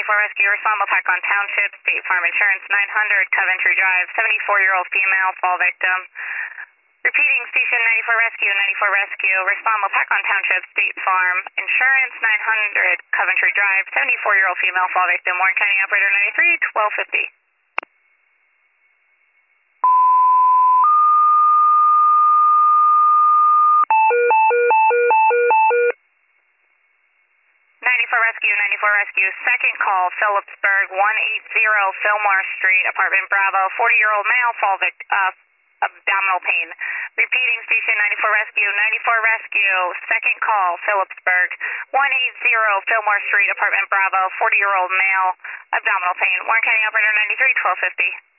94 Rescue, respond Pack on Township, State Farm Insurance, 900 Coventry Drive, 74-year-old female, fall victim. Repeating, Station 94 Rescue, 94 Rescue, respond Pack on Township, State Farm Insurance, 900 Coventry Drive, 74-year-old female, fall victim. Warren County Operator 93, 1250. 94 Rescue, 94 Rescue, second call, Phillipsburg, 180 Fillmore Street, apartment Bravo, 40-year-old male, fall abdominal pain. Repeating, Station 94 Rescue, 94 Rescue, second call, Phillipsburg, 180 Fillmore Street, apartment Bravo, 40-year-old male, abdominal pain. Warren County Operator 93, 1250.